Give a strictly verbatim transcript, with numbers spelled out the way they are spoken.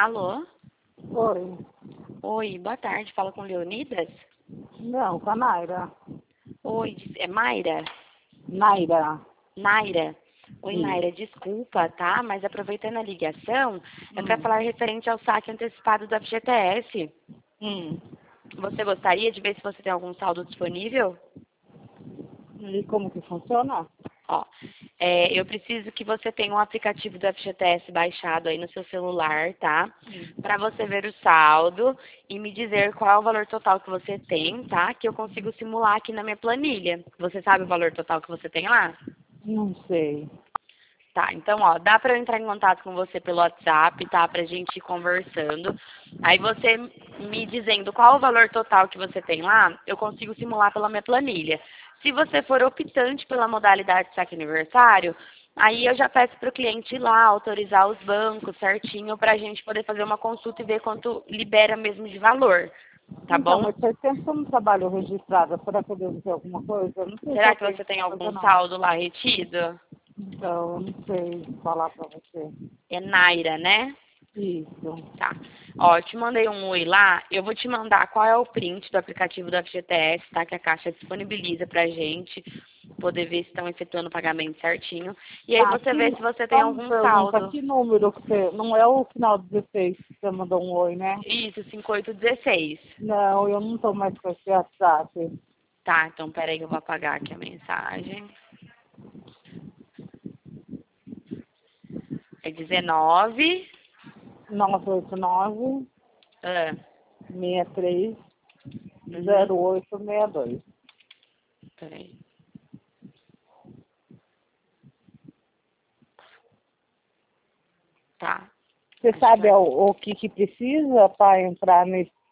Alô? Oi. Oi, boa tarde. Fala com Leonidas? Não, com a Naira. Oi, é Mayra? Naira. Naira? Oi, Sim. Naira, desculpa, tá? Mas aproveitando a ligação, é para Hum. falar referente ao saque antecipado do F G T S. Hum. Você gostaria de ver se você tem algum saldo disponível? E como que funciona? Ó, é, eu preciso que você tenha um aplicativo do F G T S baixado aí no seu celular, tá? Para você ver o saldo e me dizer qual é o valor total que você tem, tá? Que eu consigo simular aqui na minha planilha. Você sabe o valor total que você tem lá? Não sei. Tá, então, ó, dá para eu entrar em contato com você pelo WhatsApp, tá? Pra gente ir conversando. Aí você me dizendo qual o valor total que você tem lá, eu consigo simular pela minha planilha. Se você for optante pela modalidade de saque aniversário, aí eu já peço para o cliente ir lá, autorizar os bancos certinho para a gente poder fazer uma consulta e ver quanto libera mesmo de valor, tá Então, bom? mas faz tempo que eu não trabalho registrada. Será que eu devo ter alguma coisa? Não sei se Será eu que tenho você tem alguma coisa, algum não. saldo lá retido? Então, eu não sei falar pra você. É Naira, né? Isso. Tá. Ó, eu te mandei um oi lá, eu vou te mandar qual é o print do aplicativo do F G T S, tá? Que a Caixa disponibiliza pra gente poder ver se estão efetuando o pagamento certinho. E aí Tá, você vê se aqui, você tem só uma algum pergunta. saldo. Que número que você... Não é o final dezesseis que você mandou um oi, né? Isso, cinco oito um seis. Não, eu não tô mais com esse WhatsApp. Tá, então peraí que eu vou apagar aqui a mensagem. É dezenove. nove oito nove, Ah, seis três, uhum, zero oito seis dois. peraí. Tá, Você acho que sabe vai. o, o que, que precisa para entrar nesse